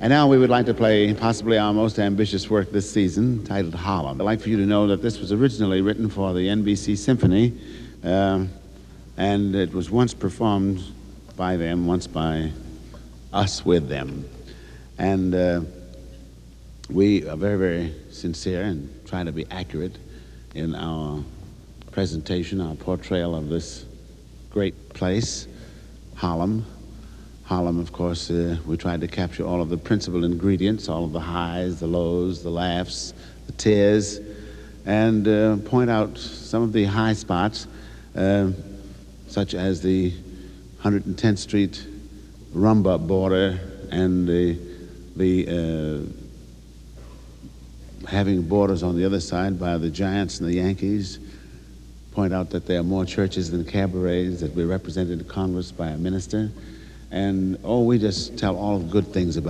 And now we would like to play possibly our most ambitious work this season, titled Harlem. I'd like for you to know that this was originally written for the NBC Symphony, and it was once performed by them, once by us with them. And we are very, very sincere and try to be accurate in our presentation, our portrayal of this great place, Harlem. Harlem, of course, we tried to capture all of the principal ingredients, all of the highs, the lows, the laughs, the tears, and point out some of the high spots, such as the 110th Street rumba border and the having borders on the other side by the Giants and the Yankees. Point out that there are more churches than cabarets, that we're represented in Congress by a minister. And, we just tell all of good things about